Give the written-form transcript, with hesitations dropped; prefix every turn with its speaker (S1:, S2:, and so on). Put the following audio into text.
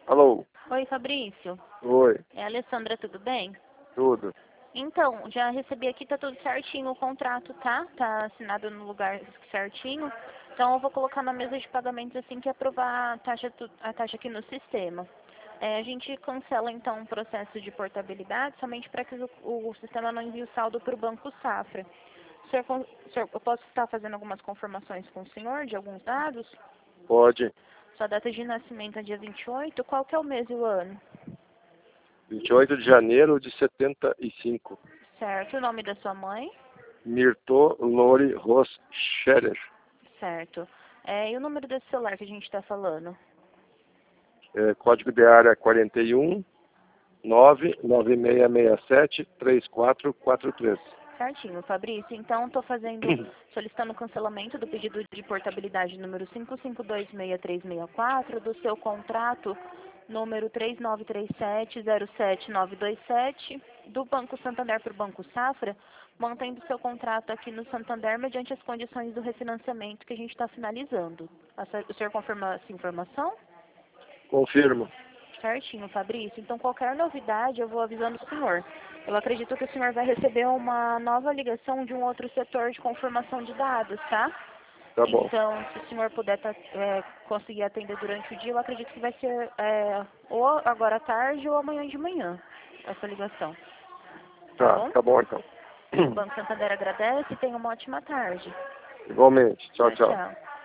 S1: Alô?
S2: Oi, Fabrício.
S1: Oi,
S2: É a Alessandra, tudo bem?
S1: tudo.
S2: Então, já recebi aqui, tá tudo certinho o contrato, tá? Tá assinado no lugar certinho. Então, eu vou colocar na mesa de pagamentos assim que aprovar a taxa aqui no sistema. A gente cancela, então, o processo de portabilidade somente para que o sistema não envie o saldo para o Banco Safra. Eu posso estar fazendo algumas confirmações com o senhor de alguns dados?
S1: Pode.
S2: Sua data de nascimento é dia 28. Qual que é o mês e o ano?
S1: 28 de janeiro de 75.
S2: Certo. O nome da sua mãe?
S1: Mirto Lori Roscherer.
S2: Certo. E o número desse celular que a gente está falando?
S1: Código de área 41 99667 3443.
S2: Certinho, Fabrício. Então, estou solicitando o cancelamento do pedido de portabilidade número 55266364 do seu contrato número 3937-07927 do Banco Santander para o Banco Safra, mantendo seu contrato aqui no Santander mediante as condições do refinanciamento que a gente está finalizando. O senhor confirma essa informação?
S1: Confirmo.
S2: Certinho, Fabrício. Então, qualquer novidade, eu vou avisando o senhor. Eu acredito que o senhor vai receber uma nova ligação de um outro setor de confirmação de dados, tá?
S1: Tá bom.
S2: Então, se o senhor puder conseguir atender durante o dia, eu acredito que vai ser ou agora à tarde ou amanhã de manhã, essa ligação. Tá bom?
S1: Tá bom então.
S2: O Banco Santander agradece e tenha uma ótima tarde.
S1: Igualmente. Tchau,
S2: Tchau,
S1: tchau.
S2: tchau.